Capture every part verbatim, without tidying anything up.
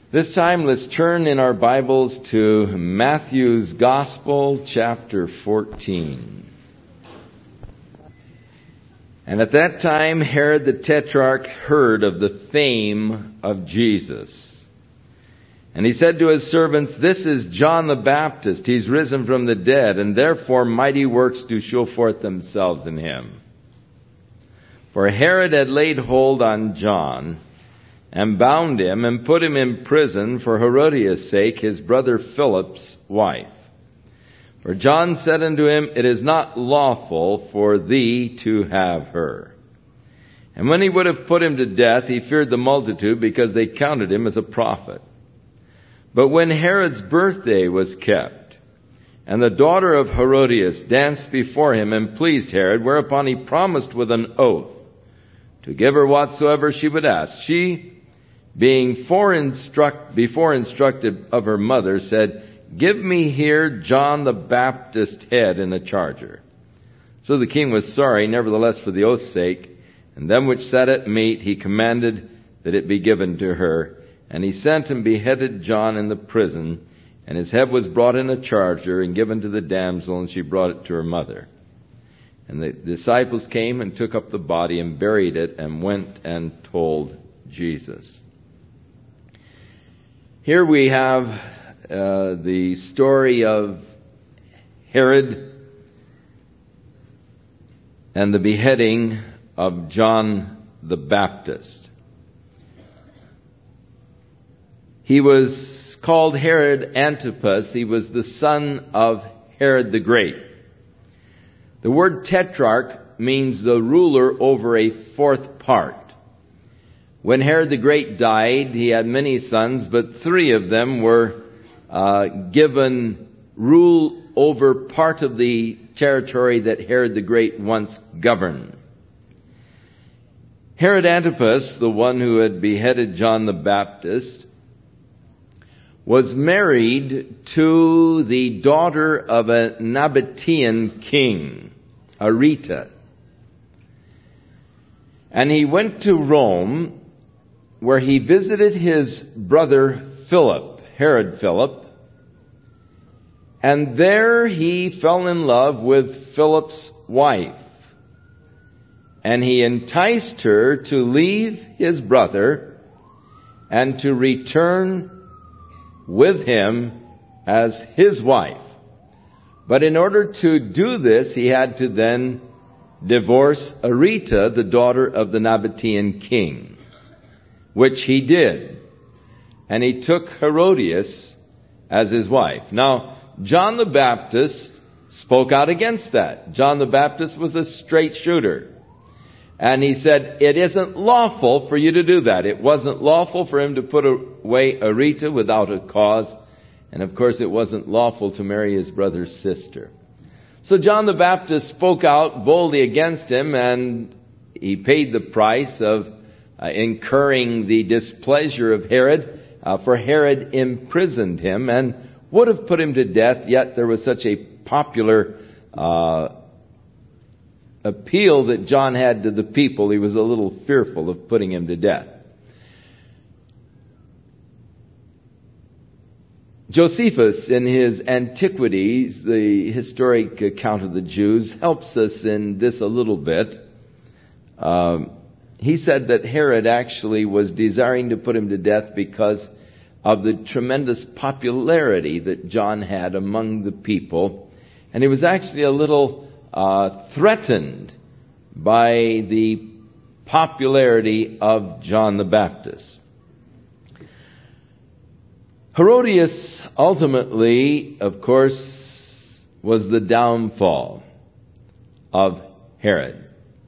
This time, let's turn in our Bibles to Matthew's Gospel, chapter fourteen. And at that time, Herod the Tetrarch heard of the fame of Jesus. And he said to his servants, "This is John the Baptist. He's risen from the dead, and therefore mighty works do show forth themselves in him." For Herod had laid hold on John, and bound him, and put him in prison for Herodias' sake, his brother Philip's wife. For John said unto him, "It is not lawful for thee to have her." And when he would have put him to death, he feared the multitude, because they counted him as a prophet. But when Herod's birthday was kept, and the daughter of Herodias danced before him and pleased Herod, whereupon he promised with an oath to give her whatsoever she would ask, she, being foreinstruct, before instructed of her mother, said, "Give me here John the Baptist's head in a charger." So the king was sorry, nevertheless for the oath's sake, and them which sat at meat he commanded that it be given to her. And he sent and beheaded John in the prison, and his head was brought in a charger and given to the damsel, and she brought it to her mother. And the disciples came and took up the body and buried it, and went and told Jesus. Here we have uh, the story of Herod and the beheading of John the Baptist. He was called Herod Antipas. He was the son of Herod the Great. The word tetrarch means the ruler over a fourth part. When Herod the Great died, he had many sons, but three of them were uh, given rule over part of the territory that Herod the Great once governed. Herod Antipas, the one who had beheaded John the Baptist, was married to the daughter of a Nabatean king, Areta. And he went to Rome, where he visited his brother Philip, Herod Philip, and there he fell in love with Philip's wife. And he enticed her to leave his brother and to return with him as his wife. But in order to do this, he had to then divorce Areta, the daughter of the Nabatean king, which he did. And he took Herodias as his wife. Now, John the Baptist spoke out against that. John the Baptist was a straight shooter. And he said, it isn't lawful for you to do that. It wasn't lawful for him to put away Areta without a cause. And of course, it wasn't lawful to marry his brother's sister. So John the Baptist spoke out boldly against him, and he paid the price of uh, incurring the displeasure of Herod, uh, for Herod imprisoned him and would have put him to death, yet there was such a popular uh appeal that John had to the people, he was a little fearful of putting him to death. Josephus, in his Antiquities, the historic account of the Jews, helps us in this a little bit. Um, he said that Herod actually was desiring to put him to death because of the tremendous popularity that John had among the people. And he was actually a little Uh, threatened by the popularity of John the Baptist. Herodias ultimately, of course, was the downfall of Herod.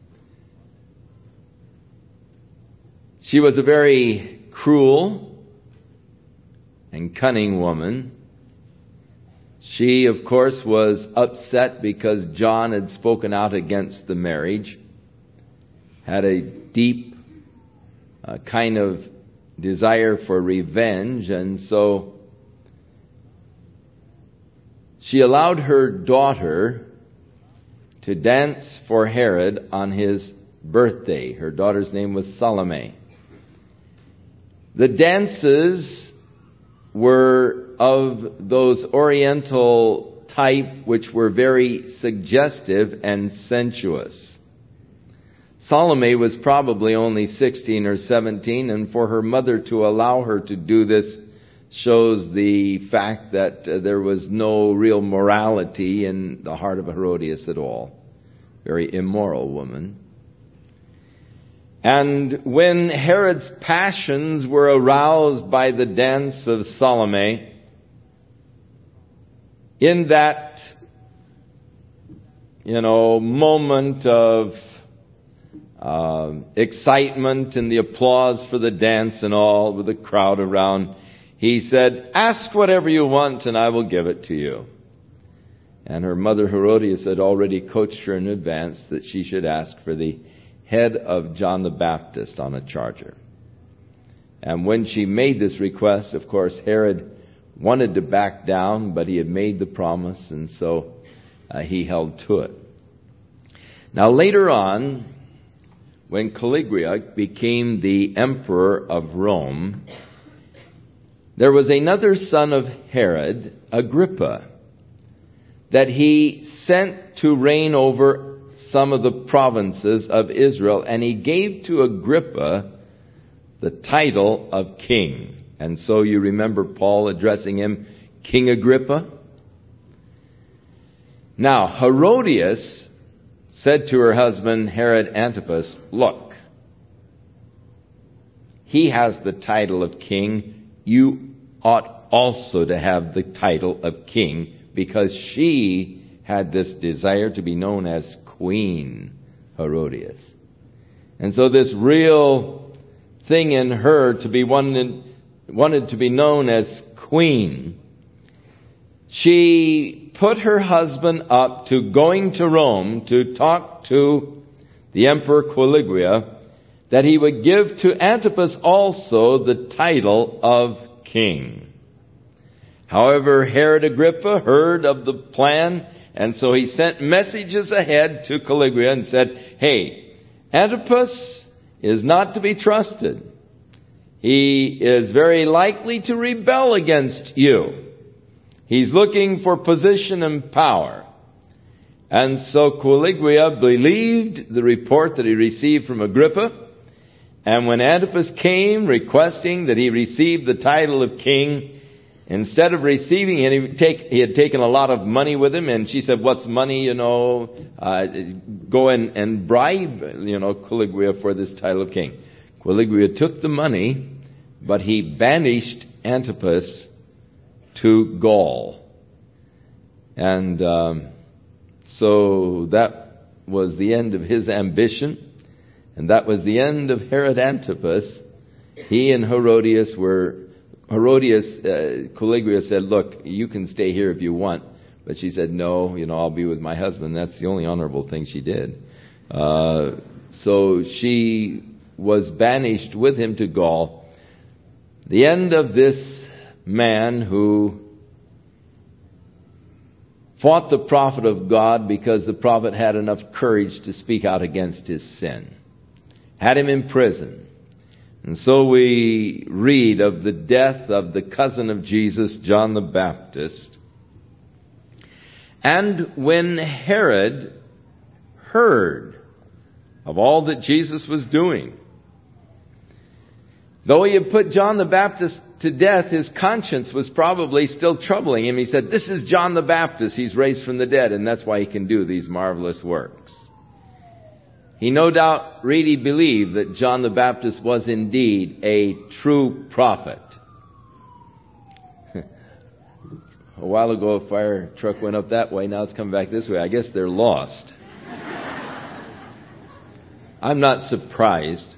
She was a very cruel and cunning woman. She, of course, was upset because John had spoken out against the marriage, had a deep uh, kind of desire for revenge, and so she allowed her daughter to dance for Herod on his birthday. Her daughter's name was Salome. The dances were of those Oriental type which were very suggestive and sensuous. Salome was probably only sixteen or seventeen, and for her mother to allow her to do this shows the fact that uh, there was no real morality in the heart of Herodias at all. Very immoral woman. And when Herod's passions were aroused by the dance of Salome, in that, you know, moment of uh, excitement and the applause for the dance and all, with the crowd around, he said, "Ask whatever you want and I will give it to you." And her mother Herodias had already coached her in advance that she should ask for the head of John the Baptist on a charger. And when she made this request, of course, Herod wanted to back down, but he had made the promise, and so uh, he held to it. Now later on, when Caligula became the emperor of Rome, there was another son of Herod, Agrippa, that he sent to reign over some of the provinces of Israel, and he gave to Agrippa the title of king. And so you remember Paul addressing him, King Agrippa. Now, Herodias said to her husband, Herod Antipas, "Look, he has the title of king. You ought also to have the title of king," because she had this desire to be known as Queen Herodias. And so this real thing in her to be wanted, wanted to be known as queen, she put her husband up to going to Rome to talk to the Emperor Caligula that he would give to Antipas also the title of king. However, Herod Agrippa heard of the plan, and so he sent messages ahead to Caligula and said, "Hey, Antipas is not to be trusted. He is very likely to rebel against you. He's looking for position and power." And so Caligula believed the report that he received from Agrippa. And when Antipas came requesting that he receive the title of king, instead of receiving it, he, take, he had taken a lot of money with him. And she said, "What's money, you know, uh, go and, and bribe, you know, Caligula for this title of king." Caligula took the money, but he banished Antipas to Gaul. And um, so that was the end of his ambition. And that was the end of Herod Antipas. He and Herodias were, Herodias, uh, Caligula said, "Look, you can stay here if you want." But she said, "No, you know, I'll be with my husband." That's the only honorable thing she did. Uh, so she was banished with him to Gaul. The end of this man who fought the prophet of God because the prophet had enough courage to speak out against his sin. Had him in prison. And so we read of the death of the cousin of Jesus, John the Baptist. And when Herod heard of all that Jesus was doing, though he had put John the Baptist to death, his conscience was probably still troubling him. He said, "This is John the Baptist. He's raised from the dead, and that's why he can do these marvelous works." He no doubt really believed that John the Baptist was indeed a true prophet. A while ago, a fire truck went up that way. Now it's coming back this way. I guess they're lost. I'm not surprised.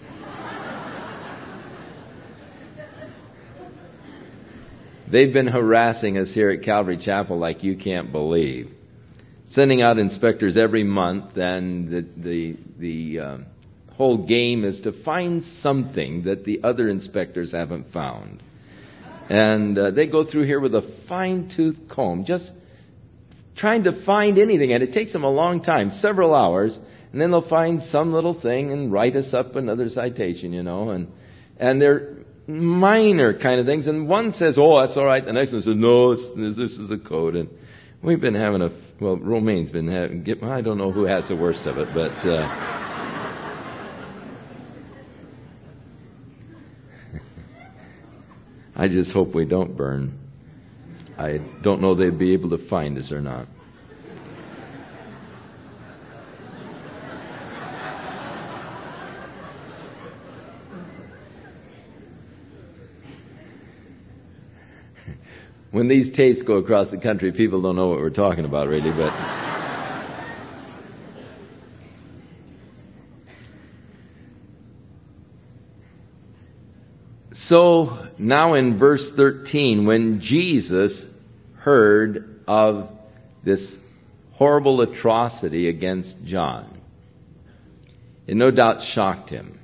They've been harassing us here at Calvary Chapel like you can't believe. Sending out inspectors every month, and the the, the um, whole game is to find something that the other inspectors haven't found. And uh, they go through here with a fine-tooth comb, just trying to find anything. And it takes them a long time, several hours. And then they'll find some little thing and write us up another citation, you know. And and they're minor kind of things. And one says, oh, that's all right. The next one says, no, it's, this is a code. And we've been having a, well, Romaine's been having, I don't know who has the worst of it, but... Uh, I just hope we don't burn. I don't know they'd be able to find us or not. When these tapes go across the country, people don't know what we're talking about really, but... So, now in verse thirteen, when Jesus heard of this horrible atrocity against John, it no doubt shocked him.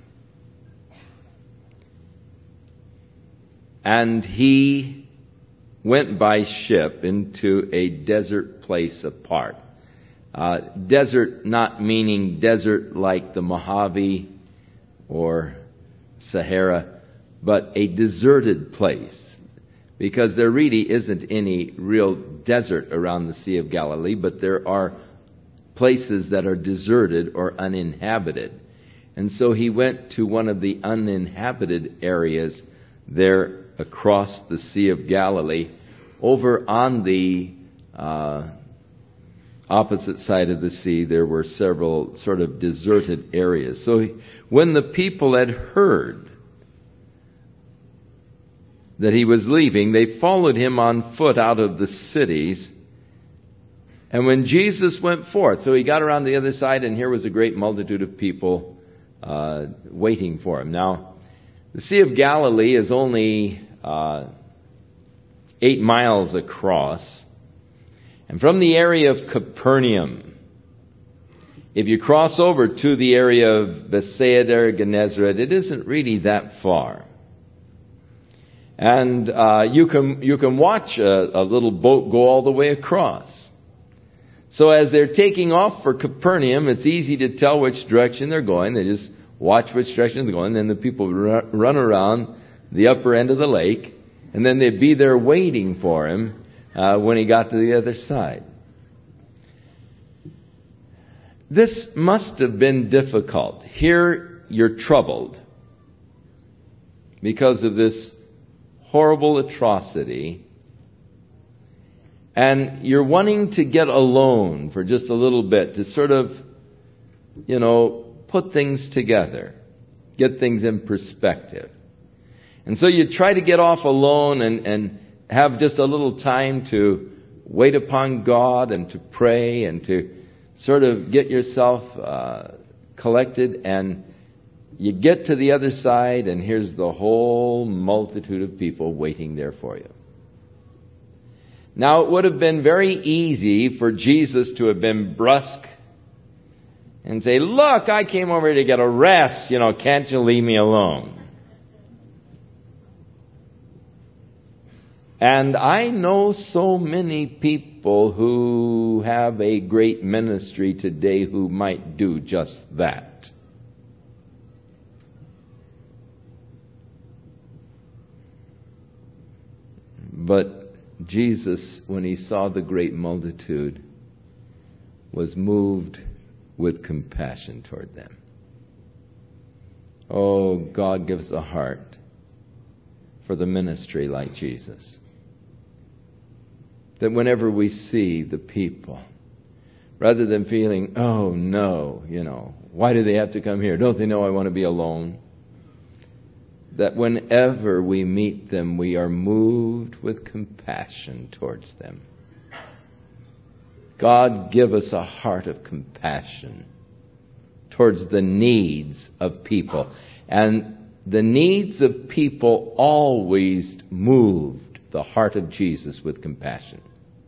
And he went by ship into a desert place apart. Uh, desert not meaning desert like the Mojave or Sahara, but a deserted place, because there really isn't any real desert around the Sea of Galilee, but there are places that are deserted or uninhabited. And so he went to one of the uninhabited areas there across the Sea of Galilee. Over on the uh, opposite side of the sea, there were several sort of deserted areas. So he, when the people had heard that he was leaving, they followed him on foot out of the cities. And when Jesus went forth, so he got around the other side, and here was a great multitude of people uh, waiting for him. Now, the Sea of Galilee is only uh, eight miles across. And from the area of Capernaum, if you cross over to the area of Bethsaida or Gennesaret, it isn't really that far. And uh, you can you can watch a, a little boat go all the way across. So as they're taking off for Capernaum, it's easy to tell which direction they're going. They just watch which direction they're going. Then the people run around the upper end of the lake. And then they'd be there waiting for him uh, when he got to the other side. This must have been difficult. Here you're troubled because of this horrible atrocity, and you're wanting to get alone for just a little bit to sort of, you know, put things together, get things in perspective. And so you try to get off alone and, and have just a little time to wait upon God and to pray and to sort of get yourself uh, collected, and you get to the other side, and here's the whole multitude of people waiting there for you. Now, it would have been very easy for Jesus to have been brusque and say, look, I came over to get a rest. You know, can't you leave me alone? And I know so many people who have a great ministry today who might do just that. But Jesus, when he saw the great multitude, was moved with compassion toward them. Oh, God gives a heart for the ministry like Jesus. That whenever we see the people, rather than feeling, oh no, you know, why do they have to come here? Don't they know I want to be alone? That whenever we meet them, we are moved with compassion towards them. God, give us a heart of compassion towards the needs of people. And the needs of people always moved the heart of Jesus with compassion.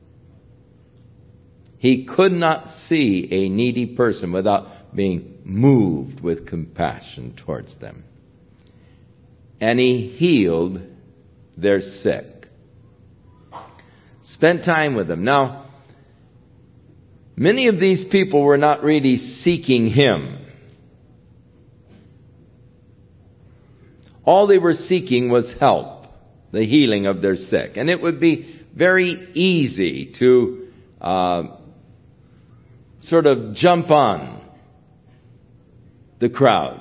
He could not see a needy person without being moved with compassion towards them. And he healed their sick. Spent time with them. Now, many of these people were not really seeking him. All they were seeking was help, the healing of their sick. And it would be very easy to uh, sort of jump on the crowd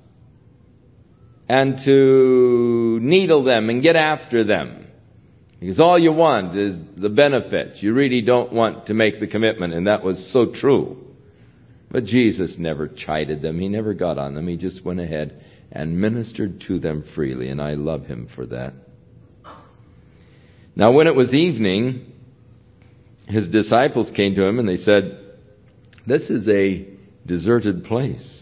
and to needle them and get after them. Because all you want is the benefits. You really don't want to make the commitment, and that was so true. But Jesus never chided them. He never got on them. He just went ahead and ministered to them freely, and I love him for that. Now, when it was evening, his disciples came to him and they said, "This is a deserted place,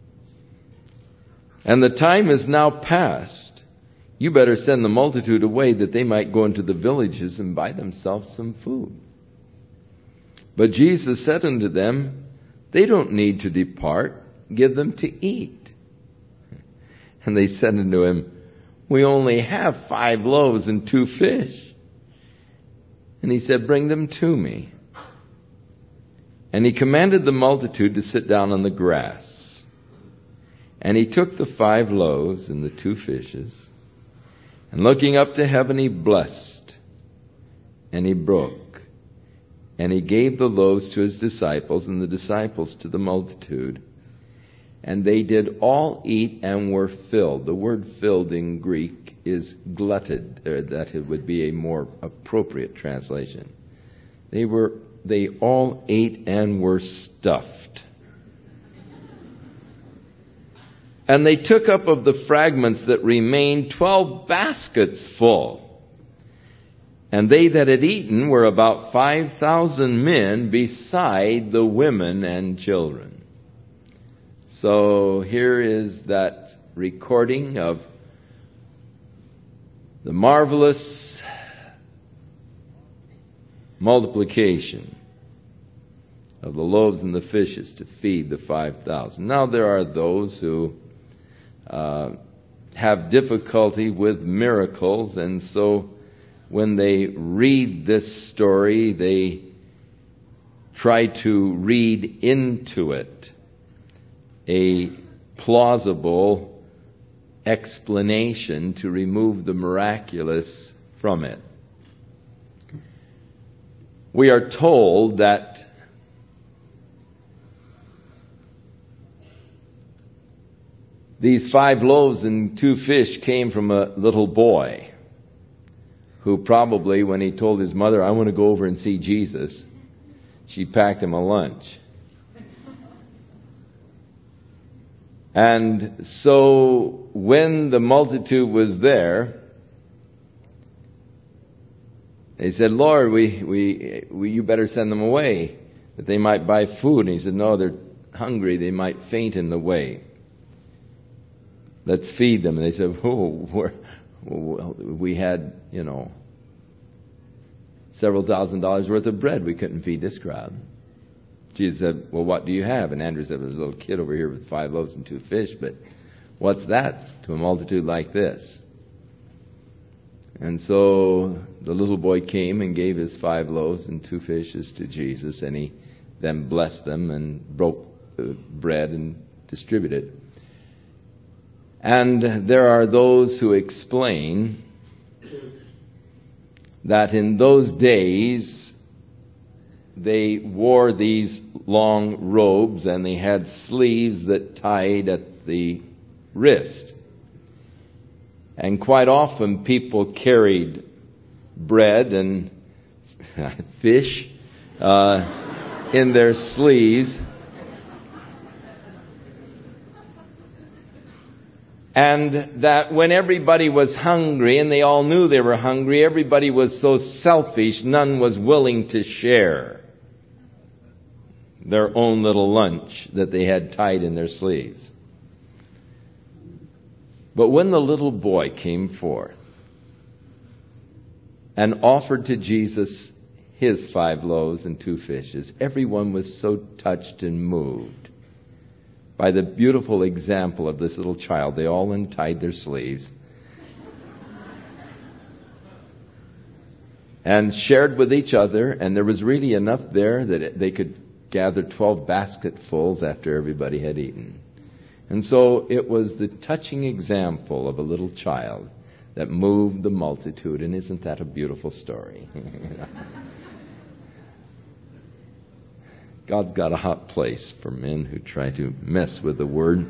and the time is now past. You better send the multitude away that they might go into the villages and buy themselves some food." But Jesus said unto them, "They don't need to depart. Give them to eat." And they said unto him, "We only have five loaves and two fish." And he said, "Bring them to me." And he commanded the multitude to sit down on the grass. And he took the five loaves and the two fishes, and looking up to heaven, he blessed, and he broke, and he gave the loaves to his disciples, and the disciples to the multitude. And they did all eat and were filled. The word filled in Greek is glutted, or that it would be a more appropriate translation. They were, they all ate and were stuffed. And they took up of the fragments that remained twelve baskets full. And they that had eaten were about five thousand men, beside the women and children. So here is that recording of the marvelous multiplication of the loaves and the fishes to feed the five thousand. Now there are those who uh, have difficulty with miracles, and so when they read this story, they try to read into it a plausible explanation to remove the miraculous from it. We are told that these five loaves and two fish came from a little boy who probably, when he told his mother, "I want to go over and see Jesus," she packed him a lunch. And so when the multitude was there, they said, "Lord, we, we, we, you better send them away that they might buy food." And he said, "No, they're hungry. They might faint in the way. Let's feed them." And they said, "Oh, we're, well, we had, you know, several thousand dollars worth of bread. We couldn't feed this crowd." Jesus said, "Well, what do you have?" And Andrew said, "There's a little kid over here with five loaves and two fish, but what's that to a multitude like this?" And so the little boy came and gave his five loaves and two fishes to Jesus, and he then blessed them and broke the bread and distributed it. And there are those who explain that in those days they wore these long robes and they had sleeves that tied at the wrist. And quite often people carried bread and fish uh, in their sleeves. And that when everybody was hungry, and they all knew they were hungry, everybody was so selfish, none was willing to share their own little lunch that they had tied in their sleeves. But when the little boy came forth and offered to Jesus his five loaves and two fishes, everyone was so touched and moved by the beautiful example of this little child. They all untied their sleeves and shared with each other, and there was really enough there that they could gather twelve basketfuls after everybody had eaten. And so it was the touching example of a little child that moved the multitude. And isn't that a beautiful story? God's got a hot place for men who try to mess with the Word.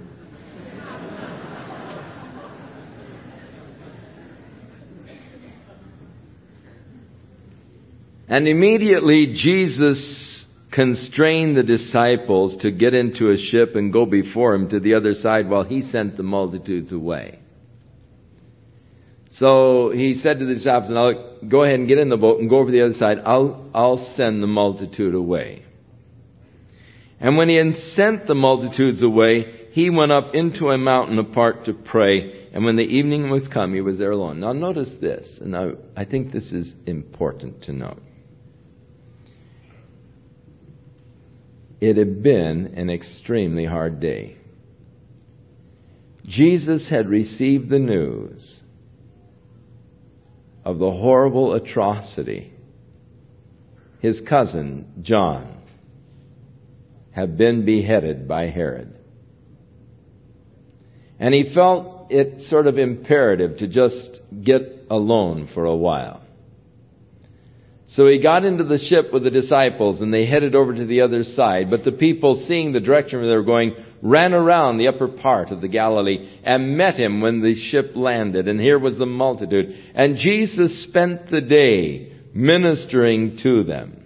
And immediately Jesus constrained the disciples to get into a ship and go before him to the other side while he sent the multitudes away. So he said to the disciples, "Now go ahead and get in the boat and go over the other side. I'll, I'll send the multitude away." And when he had sent the multitudes away, he went up into a mountain apart to pray. And when the evening was come, he was there alone. Now notice this, and I, I think this is important to note. It had been an extremely hard day. Jesus had received the news of the horrible atrocity. His cousin, John, had been beheaded by Herod. And he felt it sort of imperative to just get alone for a while. So he got into the ship with the disciples and they headed over to the other side. But the people, seeing the direction where they were going, ran around the upper part of the Galilee and met him when the ship landed. And here was the multitude. And Jesus spent the day ministering to them.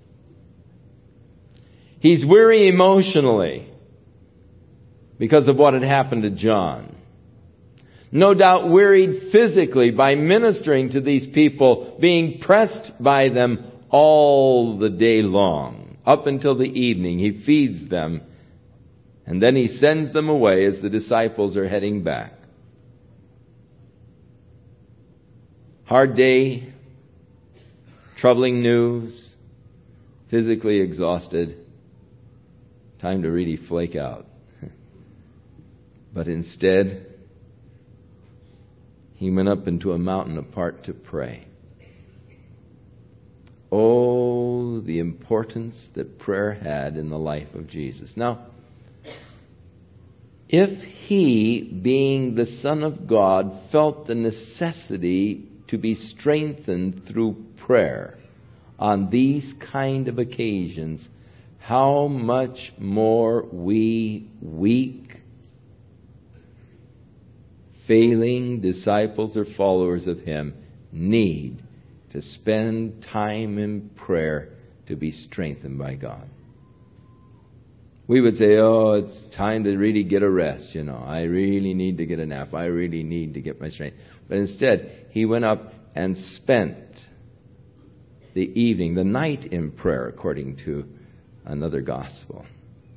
He's weary emotionally because of what had happened to John. No doubt wearied physically by ministering to these people, being pressed by them all the day long. Up until the evening, he feeds them, and then he sends them away as the disciples are heading back. Hard day, troubling news, physically exhausted, time to really flake out. But instead, he went up into a mountain apart to pray. Oh, the importance that prayer had in the life of Jesus. Now, if he, being the Son of God, felt the necessity to be strengthened through prayer on these kind of occasions, how much more we weak, failing disciples or followers of him need to spend time in prayer to be strengthened by God. We would say, oh, it's time to really get a rest, you know. I really need to get a nap. I really need to get my strength. But instead, he went up and spent the evening, the night in prayer, according to another gospel.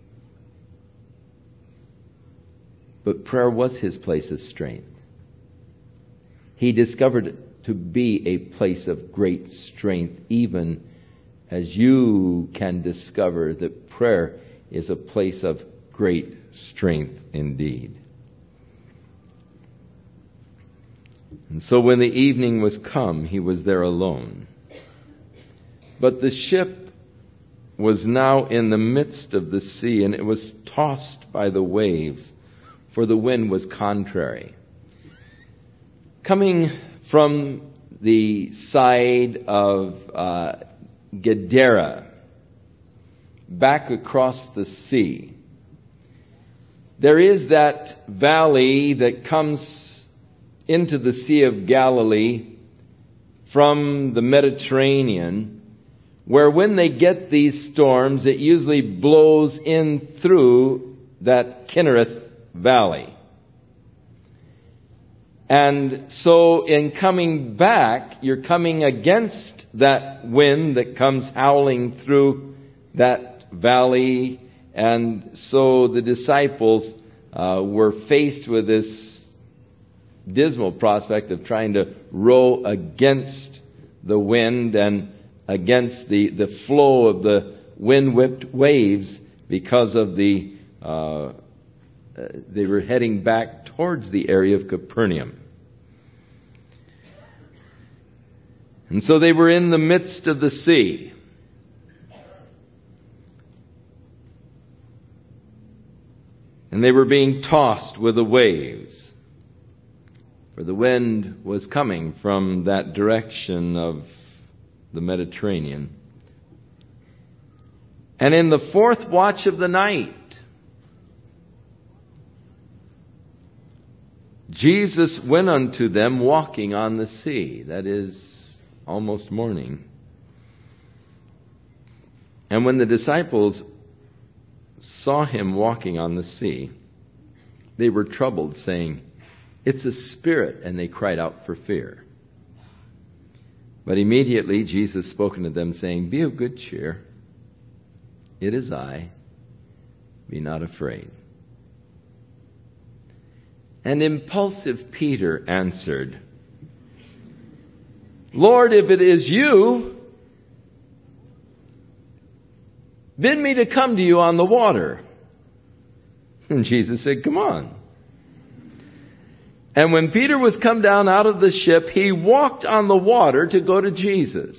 But prayer was his place of strength. He discovered it to be a place of great strength, even as you can discover that prayer is a place of great strength indeed. And so when the evening was come, he was there alone. But the ship was now in the midst of the sea, and it was tossed by the waves, for the wind was contrary. Coming from the side of uh, Gadara, back across the sea, there is that valley that comes into the Sea of Galilee from the Mediterranean, where when they get these storms, it usually blows in through that Kinnereth Valley. And so in coming back, you're coming against that wind that comes howling through that valley. And so the disciples uh, were faced with this dismal prospect of trying to row against the wind and against the, the flow of the wind-whipped waves because of the uh, Uh, they were heading back towards the area of Capernaum. And so they were in the midst of the sea. and they were being tossed with the waves. For the wind was coming from that direction of the Mediterranean. And in the fourth watch of the night, Jesus went unto them walking on the sea. That is almost morning. And when the disciples saw him walking on the sea, they were troubled, saying, "It's a spirit," and they cried out for fear. But immediately Jesus spoke unto them, saying, "Be of good cheer. It is I. Be not afraid." And impulsive Peter answered, "Lord, if it is you, bid me to come to you on the water." And Jesus said, "Come on." And when Peter was come down out of the ship, he walked on the water to go to Jesus.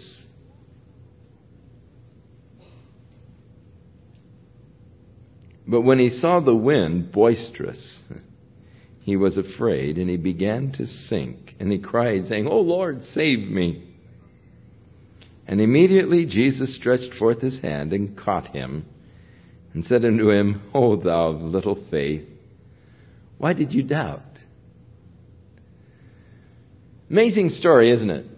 But when he saw the wind boisterous, he was afraid, and he began to sink. And he cried, saying, "O Lord, save me." And immediately Jesus stretched forth his hand and caught him, and said unto him, "O thou of little faith, why did you doubt?" Amazing story, isn't it?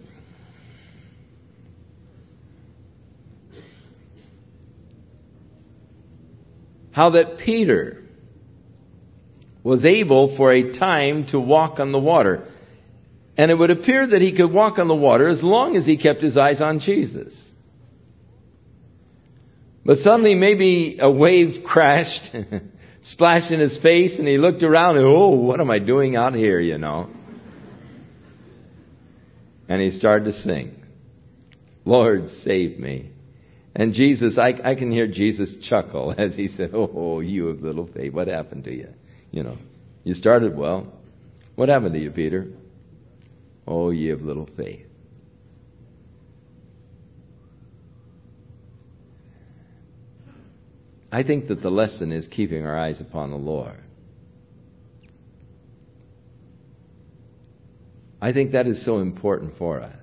How that Peter was able for a time to walk on the water. And it would appear that he could walk on the water as long as he kept his eyes on Jesus. But suddenly maybe a wave crashed, splashed in his face, and he looked around and, "Oh, what am I doing out here, you know?" And he started to sing, "Lord, save me." And Jesus, I, I can hear Jesus chuckle as he said, "Oh, you of little faith, what happened to you? You know, you started well. What happened to you, Peter? Oh, ye of little faith." I think that the lesson is keeping our eyes upon the Lord. I think that is so important for us.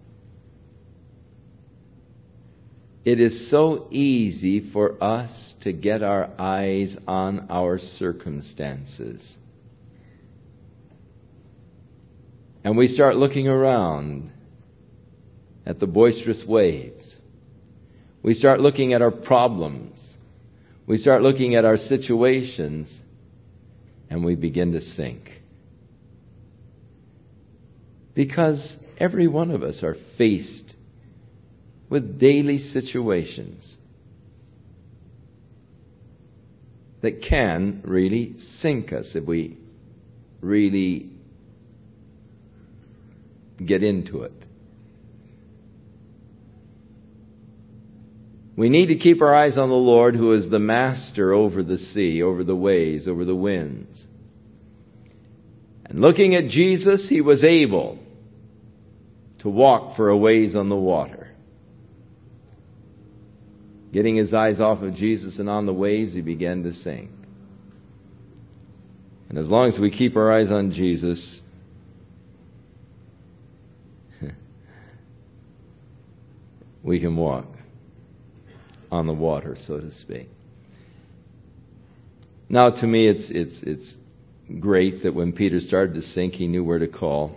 It is so easy for us to get our eyes on our circumstances. And we start looking around at the boisterous waves. We start looking at our problems. We start looking at our situations, and we begin to sink. Because every one of us are faced with daily situations that can really sink us if we really get into it. We need to keep our eyes on the Lord, who is the master over the sea, over the waves, over the winds. And looking at Jesus, he was able to walk for a ways on the water. Getting his eyes off of Jesus and on the waves, he began to sink. And as long as we keep our eyes on Jesus, we can walk on the water, so to speak. Now, to me, it's it's it's great that when Peter started to sink, he knew where to call.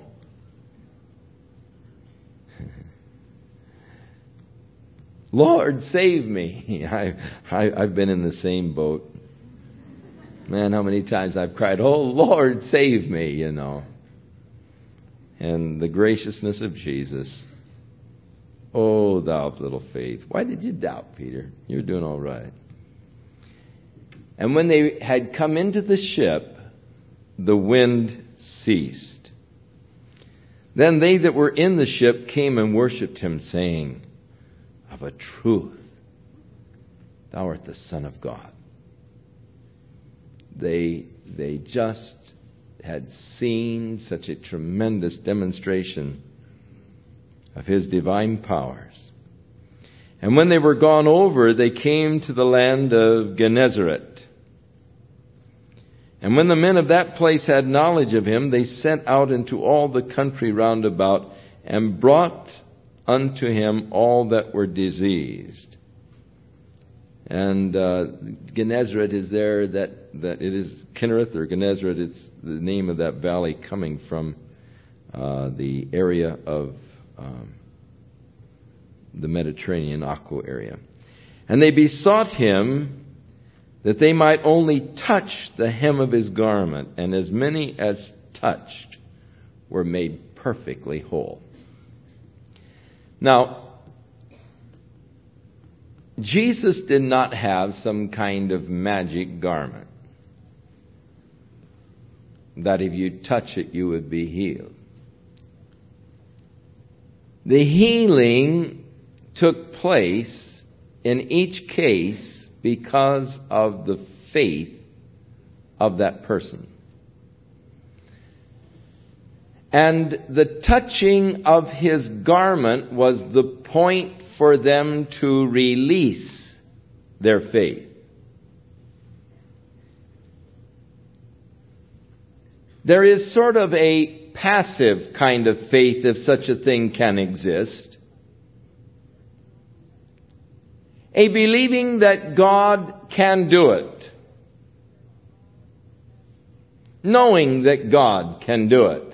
Lord, save me. I, I, I've been in the same boat. Man, how many times I've cried, "Oh, Lord, save me," you know. And the graciousness of Jesus. "Oh, thou of little faith, why did you doubt, Peter? You're doing all right." And when they had come into the ship, the wind ceased. Then they that were in the ship came and worshipped him, saying, "Of a truth, thou art the Son of God." They, they just had seen such a tremendous demonstration of his divine powers. And when they were gone over, they came to the land of Gennesaret. And when the men of that place had knowledge of him, they sent out into all the country round about, and brought unto him all that were diseased. And uh, Gennesaret is there, that, that it is Kinnereth or Gennesaret, it's the name of that valley coming from uh, the area of um, the Mediterranean Aqua area. And they besought him that they might only touch the hem of his garment, and as many as touched were made perfectly whole. Now, Jesus did not have some kind of magic garment that if you touch it, you would be healed. The healing took place in each case because of the faith of that person. And the touching of his garment was the point for them to release their faith. There is sort of a passive kind of faith, if such a thing can exist. A believing that God can do it. Knowing that God can do it.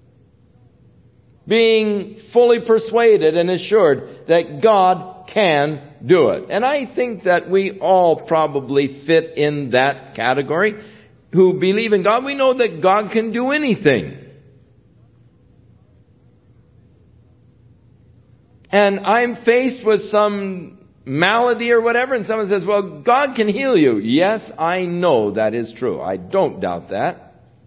Being fully persuaded and assured that God can do it. And I think that we all probably fit in that category who believe in God. We know that God can do anything. And I'm faced with some malady or whatever, and someone says, well, God can heal you. Yes, I know that is true. I don't doubt that.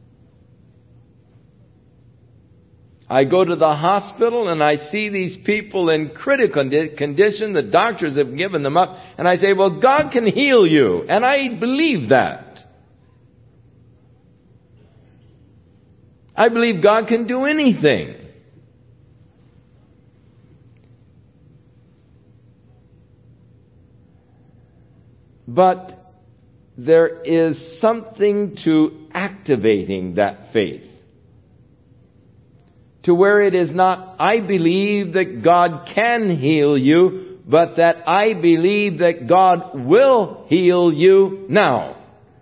I go to the hospital and I see these people in critical condition. The doctors have given them up. And I say, well, God can heal you. And I believe that. I believe God can do anything. But there is something to activating that faith. To where it is not, I believe that God can heal you, but that I believe that God will heal you now.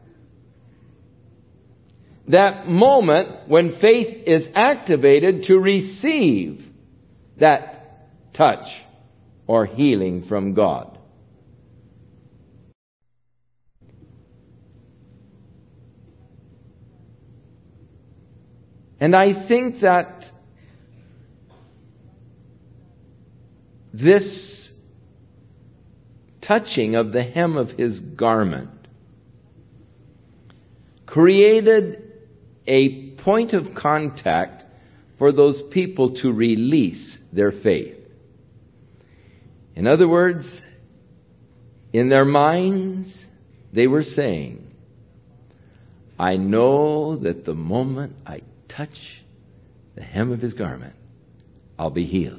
That moment when faith is activated to receive that touch or healing from God. And I think that this touching of the hem of his garment created a point of contact for those people to release their faith. In other words, in their minds, they were saying, I know that the moment I touch the hem of his garment, I'll be healed.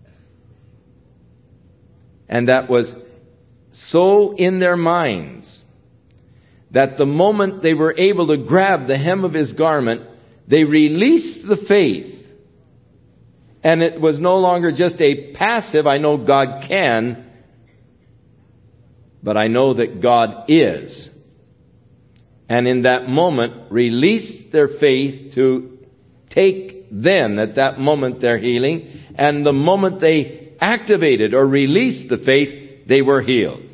And that was so in their minds that the moment they were able to grab the hem of his garment, they released the faith. And it was no longer just a passive, I know God can, but I know that God is. And in that moment, released their faith to take then, at that moment, their healing. And the moment they activated or released the faith, they were healed.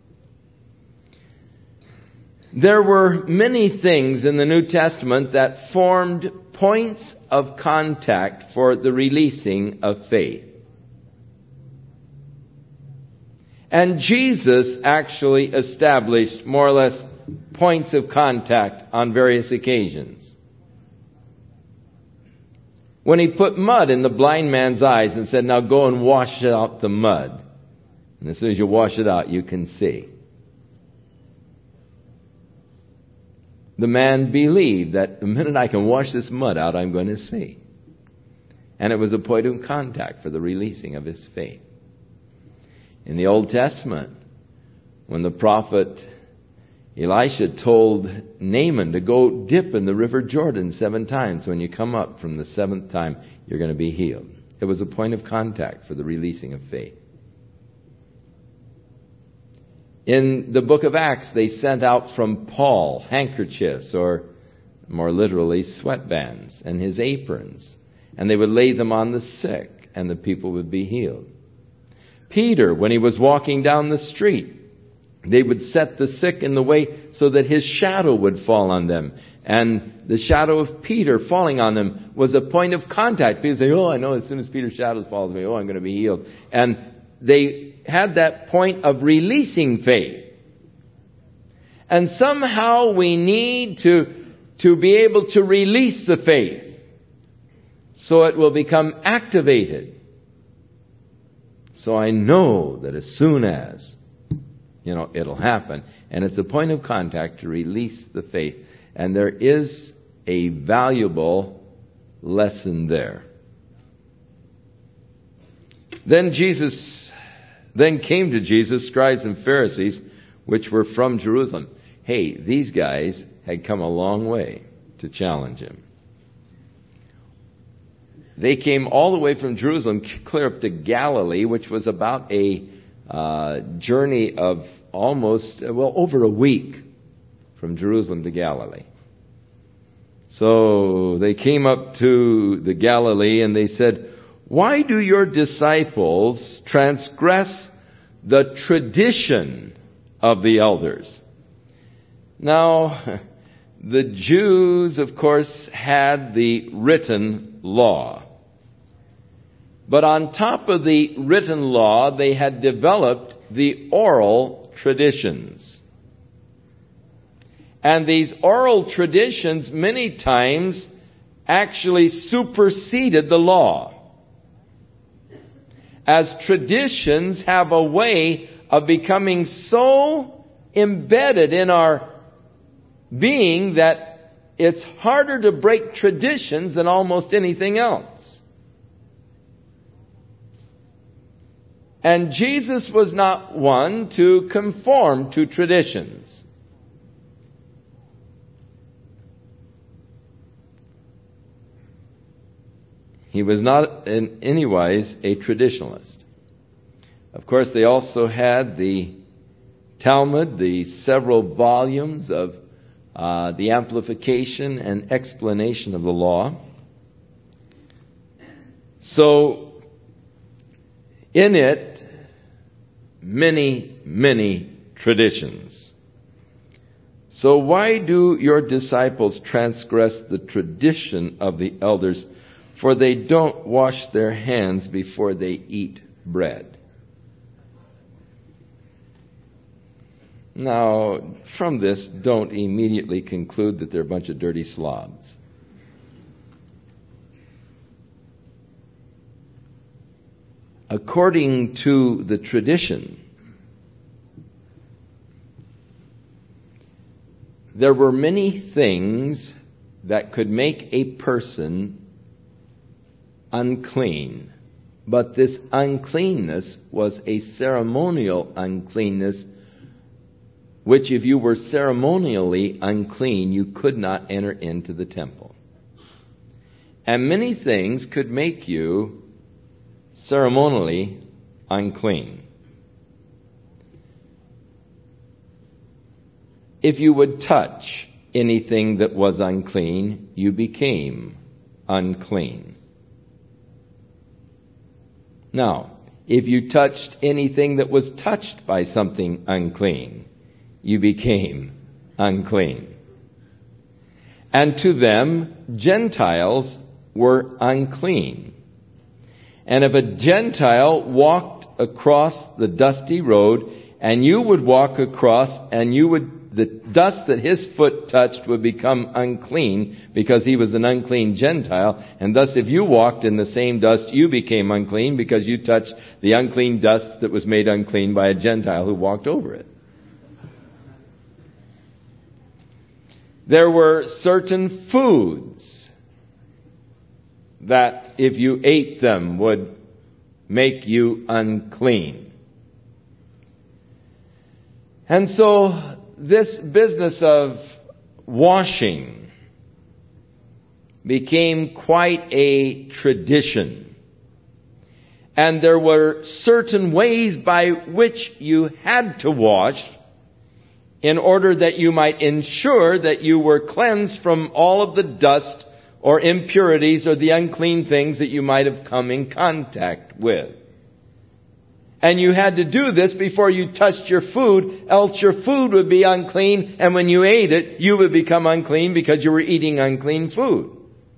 There were many things in the New Testament that formed points of contact for the releasing of faith. And Jesus actually established more or less points of contact on various occasions. When he put mud in the blind man's eyes and said, now go and wash out the mud. And as soon as you wash it out, you can see. The man believed that the minute I can wash this mud out, I'm going to see. And it was a point of contact for the releasing of his faith. In the Old Testament, when the prophet Elisha told Naaman to go dip in the river Jordan seven times. When you come up from the seventh time, you're going to be healed. It was a point of contact for the releasing of faith. In the book of Acts, they sent out from Paul handkerchiefs, or more literally, sweatbands, and his aprons. And they would lay them on the sick, and the people would be healed. Peter, when he was walking down the street, they would set the sick in the way so that his shadow would fall on them. And the shadow of Peter falling on them was a point of contact. People say, oh, I know as soon as Peter's shadow falls on me, oh, I'm going to be healed. And they had that point of releasing faith. And somehow we need to, to be able to release the faith so it will become activated. So I know that as soon as, you know, it'll happen. And it's a point of contact to release the faith. And there is a valuable lesson there. Then Jesus, then came to Jesus scribes and Pharisees, which were from Jerusalem. Hey, these guys had come a long way to challenge him. They came all the way from Jerusalem, clear up to Galilee, which was about a uh, journey of almost, well, over a week from Jerusalem to Galilee. So they came up to the Galilee and they said, why do your disciples transgress the tradition of the elders? Now, the Jews, of course, had the written law. But on top of the written law, they had developed the oral traditions. And these oral traditions many times actually superseded the law. As traditions have a way of becoming so embedded in our being that it's harder to break traditions than almost anything else. And Jesus was not one to conform to traditions. He was not in any wise a traditionalist. Of course, they also had the Talmud, the several volumes of uh, the amplification and explanation of the law. So, in it, many, many traditions. So why do your disciples transgress the tradition of the elders? For they don't wash their hands before they eat bread. Now, from this, don't immediately conclude that they're a bunch of dirty slobs. According to the tradition, there were many things that could make a person unclean. But this uncleanness was a ceremonial uncleanness, which if you were ceremonially unclean, you could not enter into the temple. And many things could make you ceremonially unclean. If you would touch anything that was unclean, you became unclean. Now, if you touched anything that was touched by something unclean, you became unclean. And to them, Gentiles were unclean. And if a Gentile walked across the dusty road, and you would walk across, and you would, the dust that his foot touched would become unclean because he was an unclean Gentile. And thus, if you walked in the same dust, you became unclean because you touched the unclean dust that was made unclean by a Gentile who walked over it. There were certain foods that if you ate them would make you unclean. And so this business of washing became quite a tradition. And there were certain ways by which you had to wash in order that you might ensure that you were cleansed from all of the dust or impurities or the unclean things that you might have come in contact with. And you had to do this before you touched your food, else your food would be unclean, and when you ate it, you would become unclean because you were eating unclean food.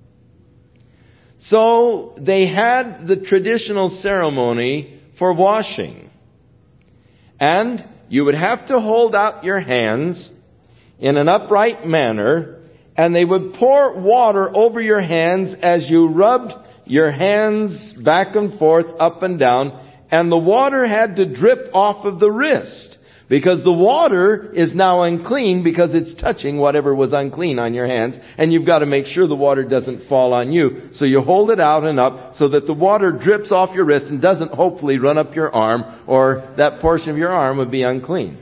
So they had the traditional ceremony for washing. And you would have to hold out your hands in an upright manner, and they would pour water over your hands as you rubbed your hands back and forth, up and down, and the water had to drip off of the wrist, because the water is now unclean because it's touching whatever was unclean on your hands, and you've got to make sure the water doesn't fall on you. So you hold it out and up so that the water drips off your wrist and doesn't hopefully run up your arm, or that portion of your arm would be unclean.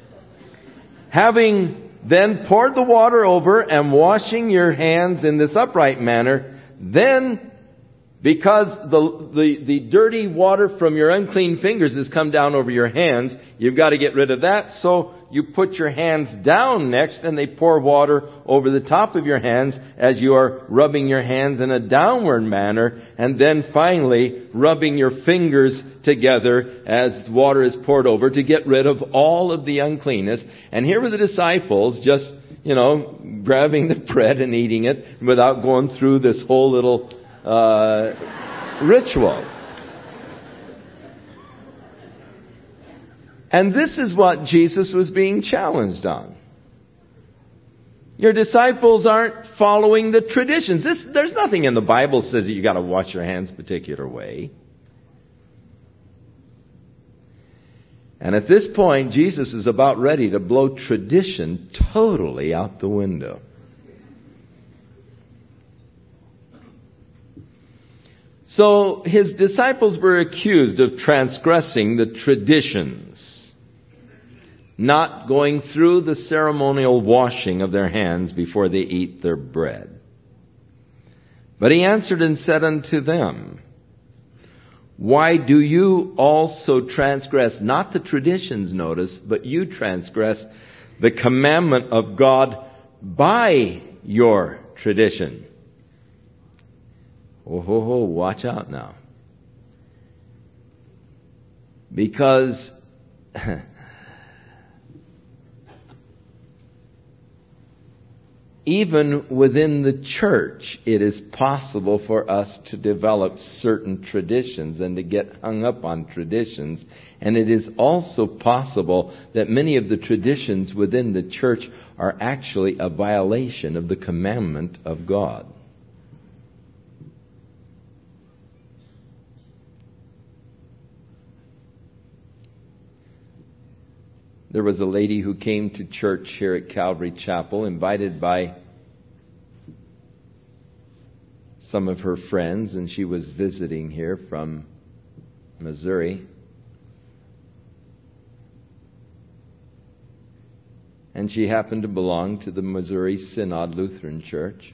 Having then poured the water over and washing your hands in this upright manner, then because the, the, the dirty water from your unclean fingers has come down over your hands, you've got to get rid of that. So you put your hands down next, and they pour water over the top of your hands as you are rubbing your hands in a downward manner. And then finally rubbing your fingers together as water is poured over to get rid of all of the uncleanness. And here were the disciples just, you know, grabbing the bread and eating it without going through this whole little Uh, ritual. And this is what Jesus was being challenged on. Your disciples aren't following the traditions. This, there's nothing in the Bible that says that you got to wash your hands a particular way. And at this point, Jesus is about ready to blow tradition totally out the window. So his disciples were accused of transgressing the traditions, not going through the ceremonial washing of their hands before they eat their bread. But he answered and said unto them, why do you also transgress, not the traditions, notice, but you transgress the commandment of God by your tradition? Oh, ho, ho, watch out now. Because even within the church, it is possible for us to develop certain traditions and to get hung up on traditions. And it is also possible that many of the traditions within the church are actually a violation of the commandment of God. There was a lady who came to church here at Calvary Chapel, invited by some of her friends, and she was visiting here from Missouri. And she happened to belong to the Missouri Synod Lutheran Church.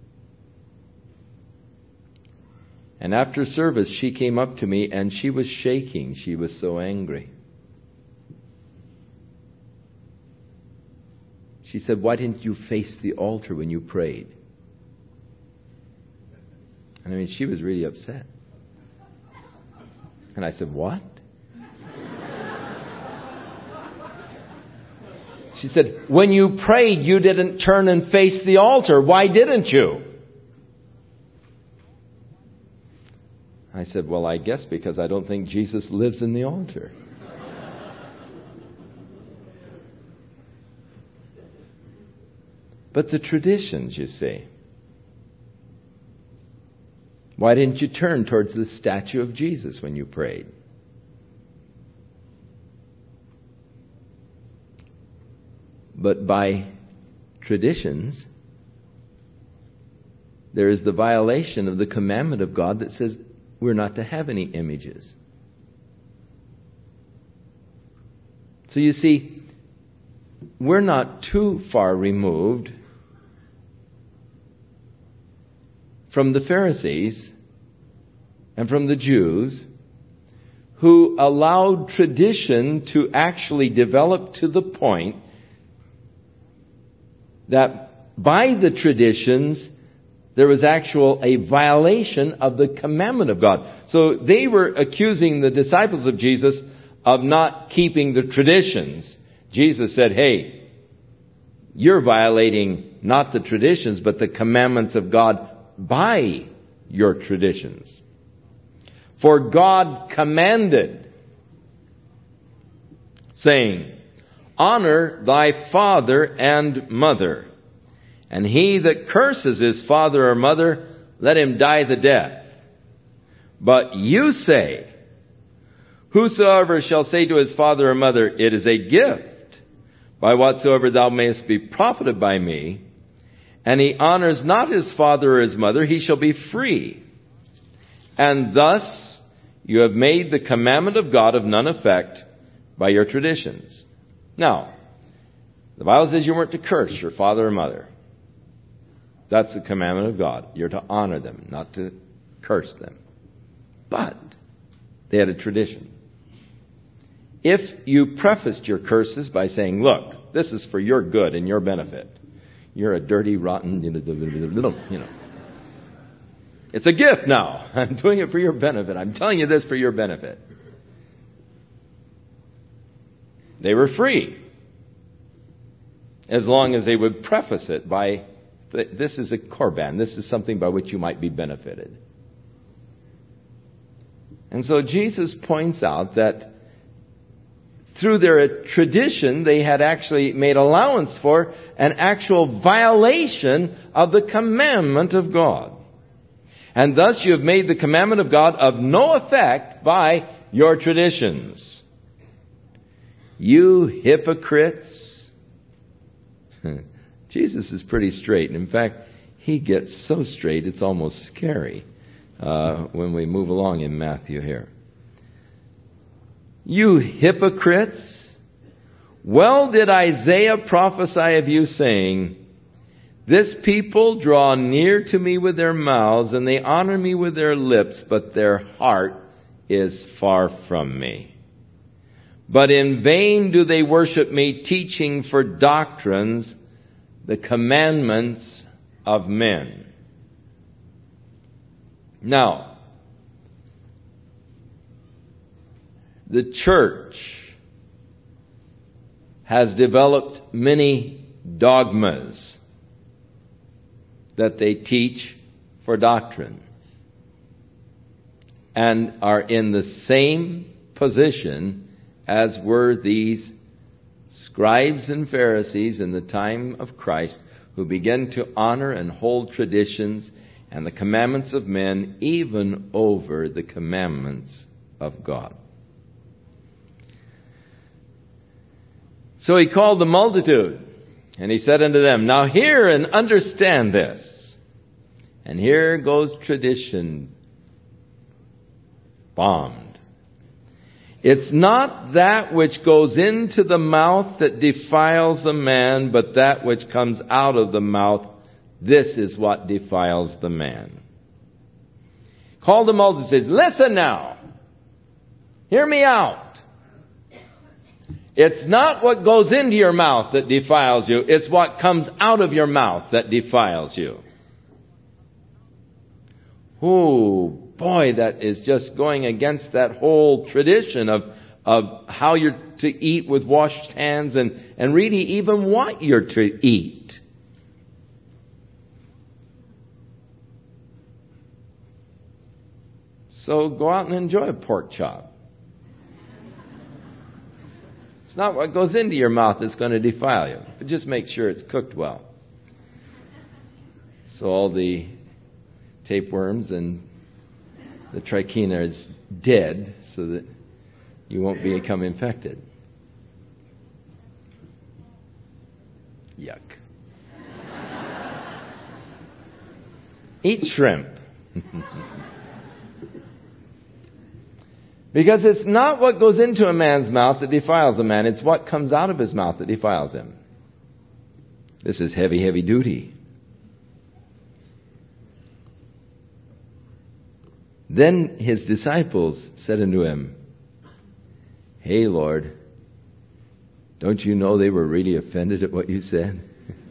And after service, she came up to me and she was shaking. She was so angry. She said, why didn't you face the altar when you prayed? And I mean, she was really upset. And I said, what? She said, when you prayed, you didn't turn and face the altar. Why didn't you? I said, well, I guess because I don't think Jesus lives in the altar. But the traditions, you see. Why didn't you turn towards the statue of Jesus when you prayed? But by traditions, there is the violation of the commandment of God that says we're not to have any images. So you see, we're not too far removed from the Pharisees and from the Jews who allowed tradition to actually develop to the point that by the traditions there was actual a violation of the commandment of God. So they were accusing the disciples of Jesus of not keeping the traditions. Jesus said, hey, you're violating not the traditions, but the commandments of God by your traditions. For God commanded, saying, honor thy father and mother, and he that curses his father or mother, let him die the death. But you say, whosoever shall say to his father or mother, it is a gift, by whatsoever thou mayest be profited by me, and he honors not his father or his mother, he shall be free. And thus you have made the commandment of God of none effect by your traditions. Now, the Bible says you weren't to curse your father or mother. That's the commandment of God. You're to honor them, not to curse them. But they had a tradition. If you prefaced your curses by saying, look, this is for your good and your benefit. You're a dirty, rotten, you know. It's a gift now. I'm doing it for your benefit. I'm telling you this for your benefit. They were free. As long as they would preface it by, this is a korban. This is something by which you might be benefited. And so Jesus points out that through their tradition, they had actually made allowance for an actual violation of the commandment of God. And thus you have made the commandment of God of no effect by your traditions. You hypocrites. Jesus is pretty straight. In fact, he gets so straight it's almost scary uh, when we move along in Matthew here. You hypocrites. Well did Isaiah prophesy of you, saying, this people draw near to me with their mouths, and they honor me with their lips, but their heart is far from me. But in vain do they worship me, teaching for doctrines the commandments of men. Now, the church has developed many dogmas that they teach for doctrine, and are in the same position as were these scribes and Pharisees in the time of Christ, who began to honor and hold traditions and the commandments of men even over the commandments of God. So he called the multitude, and he said unto them, now hear and understand this. And here goes tradition bombed. It's not that which goes into the mouth that defiles a man, but that which comes out of the mouth, this is what defiles the man. Called the multitude, says, listen now. Hear me out. It's not what goes into your mouth that defiles you. It's what comes out of your mouth that defiles you. Oh, boy, that is just going against that whole tradition of, of how you're to eat with washed hands and, and really even what you're to eat. So go out and enjoy a pork chop. It's not what goes into your mouth that's going to defile you. But just make sure it's cooked well. So all the tapeworms and the trichina is dead so that you won't become infected. Yuck. Eat shrimp. Because it's not what goes into a man's mouth that defiles a man. It's what comes out of his mouth that defiles him. This is heavy, heavy duty. Then his disciples said unto him, Hey, Lord, don't you know they were really offended at what you said?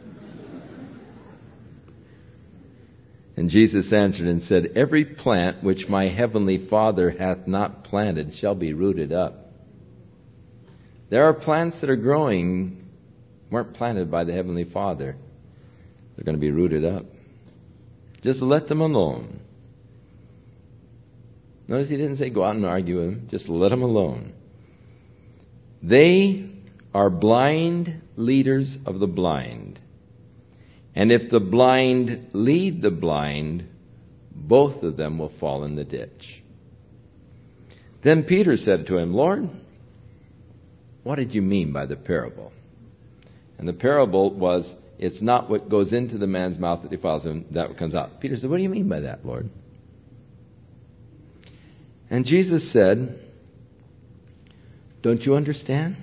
And Jesus answered and said, Every plant which my heavenly Father hath not planted shall be rooted up. There are plants that are growing, weren't planted by the heavenly Father. They're going to be rooted up. Just let them alone. Notice he didn't say go out and argue with them. Just let them alone. They are blind leaders of the blind. And if the blind lead the blind, both of them will fall in the ditch. Then Peter said to him, Lord, what did you mean by the parable? And the parable was, it's not what goes into the man's mouth that defiles him, that what comes out. Peter said, what do you mean by that, Lord? And Jesus said, don't you understand?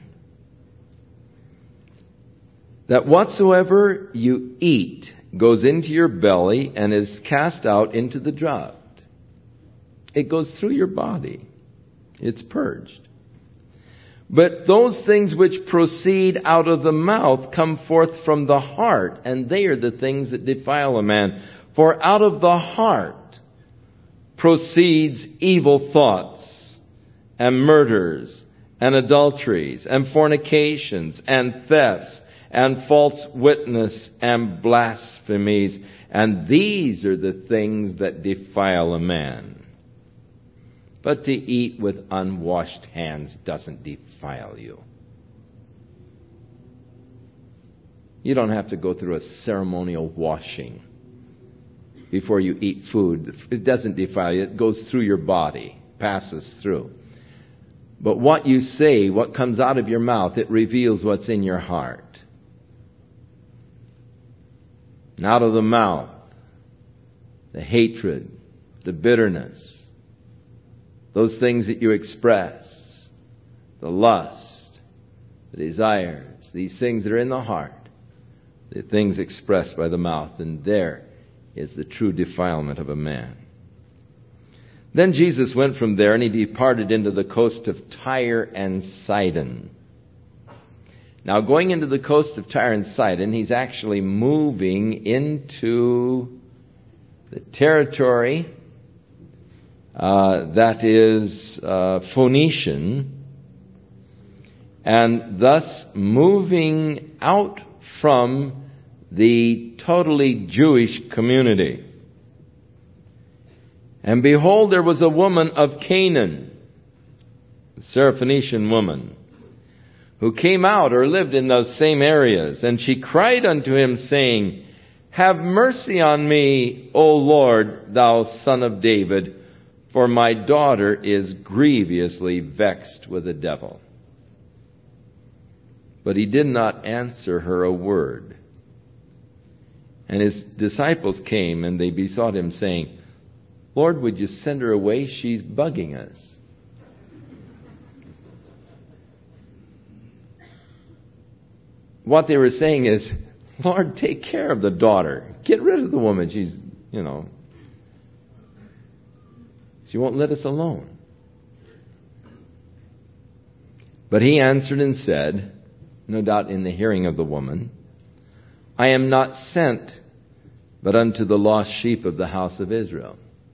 That whatsoever you eat goes into your belly and is cast out into the draught. It goes through your body. It's purged. But those things which proceed out of the mouth come forth from the heart, and they are the things that defile a man. For out of the heart proceeds evil thoughts, and murders, and adulteries, and fornications, and thefts, and false witness, and blasphemies. And these are the things that defile a man. But to eat with unwashed hands doesn't defile you. You don't have to go through a ceremonial washing before you eat food. It doesn't defile you. It goes through your body, passes through. But what you say, what comes out of your mouth, it reveals what's in your heart. And out of the mouth, the hatred, the bitterness, those things that you express, the lust, the desires, these things that are in the heart, the things expressed by the mouth, and there is the true defilement of a man. Then Jesus went from there and he departed into the coast of Tyre and Sidon. Now, going into the coast of Tyre and Sidon, he's actually moving into the territory uh, that is uh, Phoenician, and thus moving out from the totally Jewish community. And behold, there was a woman of Canaan, a Syrophoenician woman, who came out or lived in those same areas. And she cried unto him, saying, Have mercy on me, O Lord, thou Son of David, for my daughter is grievously vexed with a devil. But he did not answer her a word. And his disciples came, and they besought him, saying, Lord, would you send her away? She's bugging us. What they were saying is, Lord, take care of the daughter. Get rid of the woman. She's, you know, she won't let us alone. But he answered and said, no doubt in the hearing of the woman, I am not sent but unto the lost sheep of the house of Israel.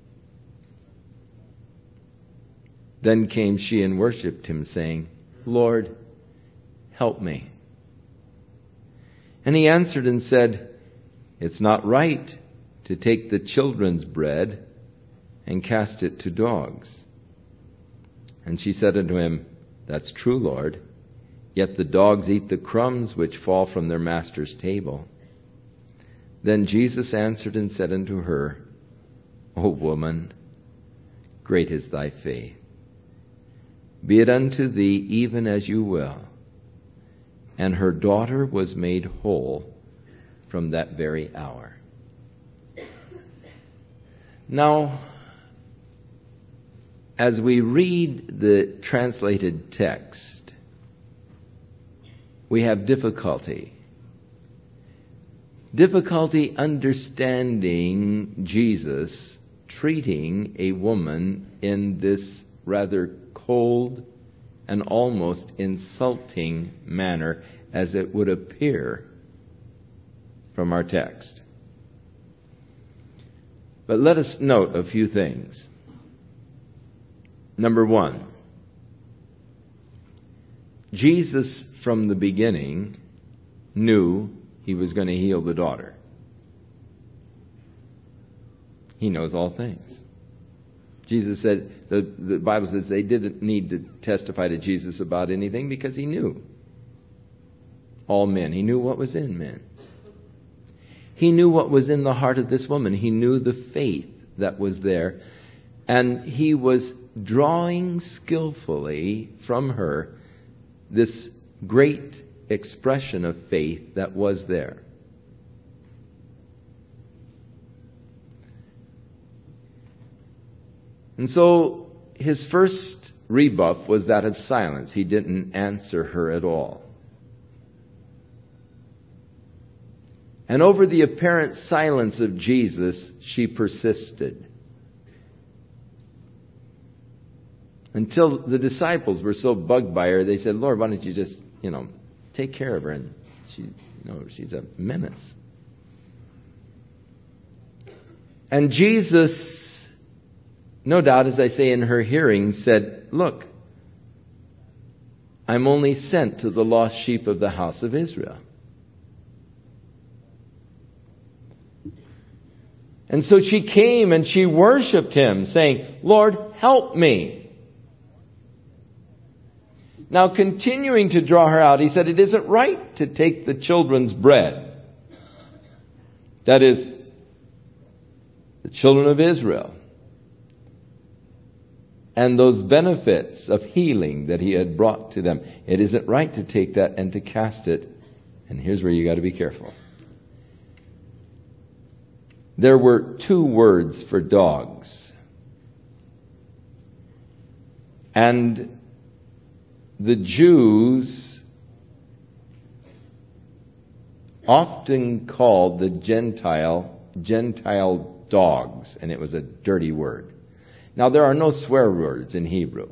Then came she and worshipped him, saying, Lord, help me. And he answered and said, It's not right to take the children's bread and cast it to dogs. And she said unto him, That's true, Lord. Yet the dogs eat the crumbs which fall from their master's table. Then Jesus answered and said unto her, O woman, great is thy faith. Be it unto thee even as you will. And her daughter was made whole from that very hour. Now, as we read the translated text, we have difficulty. Difficulty understanding Jesus treating a woman in this rather cold and almost insulting manner, as it would appear from our text. But let us note a few things. Number one, Jesus from the beginning knew he was going to heal the daughter. He knows all things. Jesus said, the, the Bible says they didn't need to testify to Jesus about anything because he knew all men. He knew what was in men. He knew what was in the heart of this woman. He knew the faith that was there. And he was drawing skillfully from her this great expression of faith that was there. And so his first rebuff was that of silence. He didn't answer her at all. And over the apparent silence of Jesus, she persisted. Until the disciples were so bugged by her, they said, Lord, why don't you just, you know, take care of her? And she, you know, she's a menace. And Jesus, no doubt, as I say, in her hearing, said, look, I'm only sent to the lost sheep of the house of Israel. And so she came and she worshipped him, saying, Lord, help me. Now, continuing to draw her out, he said, it isn't right to take the children's bread. That is, the children of Israel. And those benefits of healing that he had brought to them. It isn't right to take that and to cast it. And here's where you got to be careful. There were two words for dogs. And the Jews often called the Gentile, Gentile dogs. And it was a dirty word. Now, there are no swear words in Hebrew.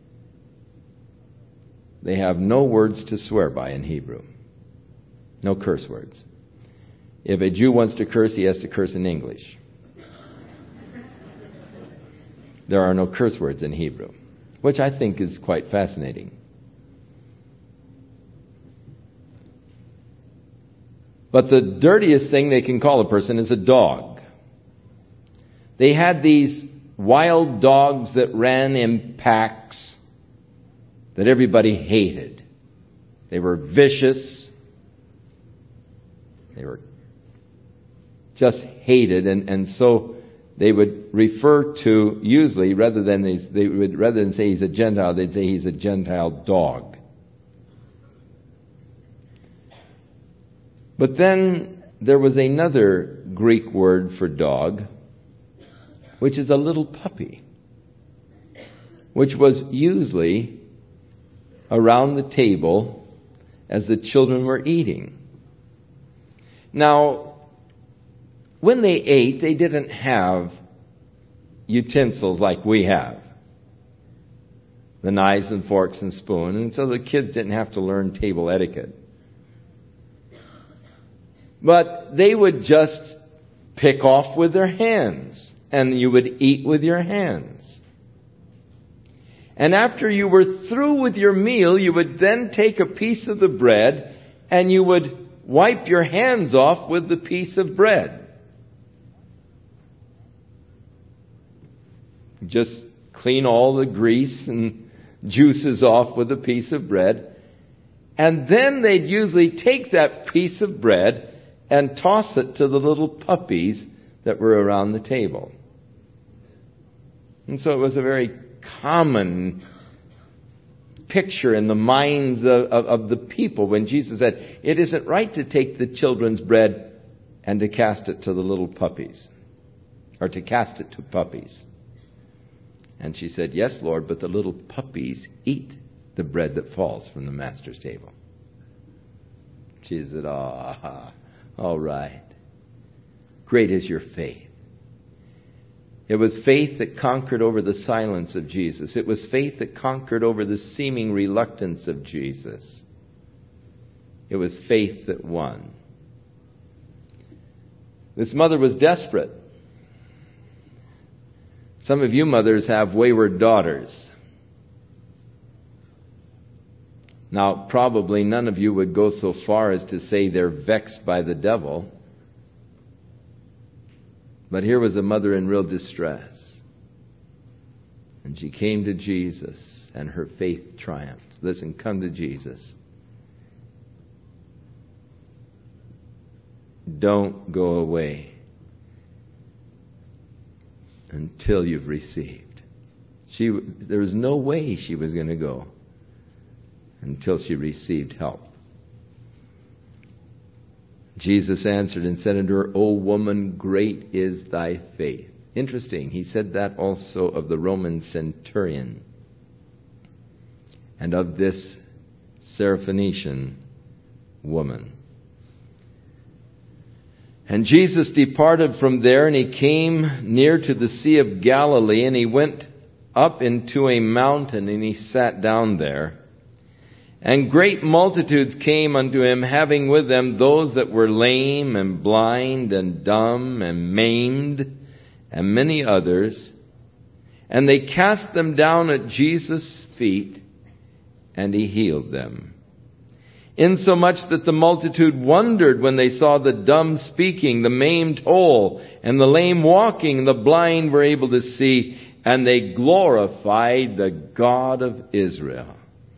They have no words to swear by in Hebrew. No curse words. If a Jew wants to curse, he has to curse in English. There are no curse words in Hebrew, which I think is quite fascinating. But the dirtiest thing they can call a person is a dog. They had these wild dogs that ran in packs that everybody hated. They were vicious. They were just hated, and, and so they would refer to, usually, rather than they, they would rather than say he's a Gentile, they'd say he's a Gentile dog. But then there was another Greek word for dog, which is a little puppy, which was usually around the table as the children were eating. Now, when they ate, they didn't have utensils like we have. The knives and forks and spoon. And so the kids didn't have to learn table etiquette. But they would just pick off with their hands. And you would eat with your hands. And after you were through with your meal, you would then take a piece of the bread and you would wipe your hands off with the piece of bread. Just clean all the grease and juices off with a piece of bread. And then they'd usually take that piece of bread and toss it to the little puppies that were around the table. And so it was a very common picture in the minds of, of, of the people when Jesus said, it isn't right to take the children's bread and to cast it to the little puppies. Or to cast it to puppies. And she said, "Yes, Lord, but the little puppies eat the bread that falls from the master's table." She said, "Ah, all right. Great is your faith." It was faith that conquered over the silence of Jesus. It was faith that conquered over the seeming reluctance of Jesus. It was faith that won. This mother was desperate. Some of you mothers have wayward daughters. Now, probably none of you would go so far as to say they're vexed by the devil. But here was a mother in real distress. And she came to Jesus, and her faith triumphed. Listen, come to Jesus. Don't go away until you've received. She, there was no way she was going to go until she received help. Jesus answered and said unto her, "O woman, great is thy faith." Interesting. He said that also of the Roman centurion and of this Syrophoenician woman. And Jesus departed from there, and he came near to the Sea of Galilee, and he went up into a mountain, and he sat down there. And great multitudes came unto him, having with them those that were lame and blind and dumb and maimed, and many others. And they cast them down at Jesus' feet, and he healed them. Insomuch that the multitude wondered when they saw the dumb speaking, the maimed whole, and the lame walking, and the blind were able to see, and they glorified the God of Israel.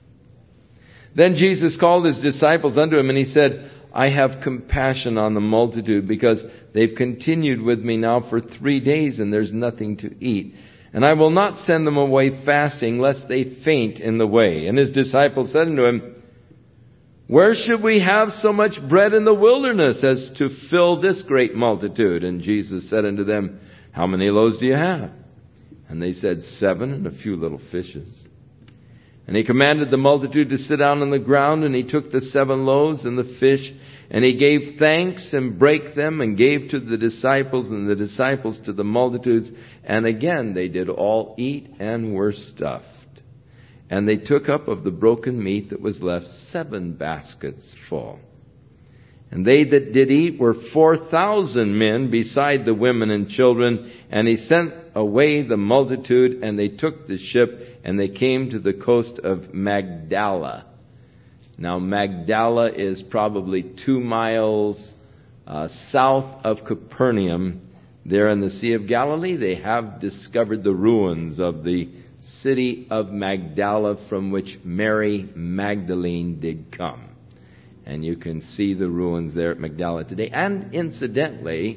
Then Jesus called his disciples unto him, and he said, "I have compassion on the multitude, because they've continued with me now for three days, and there's nothing to eat. And I will not send them away fasting, lest they faint in the way." And his disciples said unto him, "Where should we have so much bread in the wilderness as to fill this great multitude?" And Jesus said unto them, "How many loaves do you have?" And they said, "Seven, and a few little fishes." And he commanded the multitude to sit down on the ground, and he took the seven loaves and the fish, and he gave thanks and brake them, and gave to the disciples, and the disciples to the multitudes. And again they did all eat and were stuffed. And they took up of the broken meat that was left seven baskets full. And they that did eat were four thousand men, beside the women and children. And he sent away the multitude, and they took the ship, and they came to the coast of Magdala. Now, Magdala is probably two miles uh, south of Capernaum. There in the Sea of Galilee, they have discovered the ruins of the city of Magdala, from which Mary Magdalene did come. And you can see the ruins there at Magdala today. And incidentally,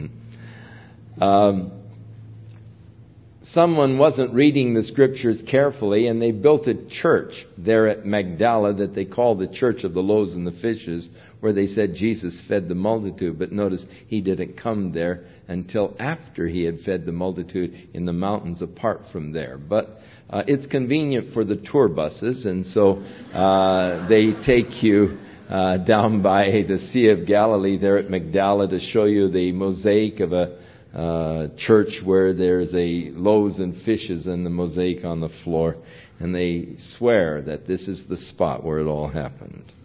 um, someone wasn't reading the scriptures carefully, and they built a church there at Magdala that they called the Church of the Loaves and the Fishes, where they said Jesus fed the multitude. But notice, he didn't come there until after he had fed the multitude in the mountains apart from there. But uh, it's convenient for the tour buses, and so uh, they take you uh, down by the Sea of Galilee there at Magdala to show you the mosaic of a Uh, church where there's a loaves and fishes and the mosaic on the floor, and they swear that this is the spot where it all happened.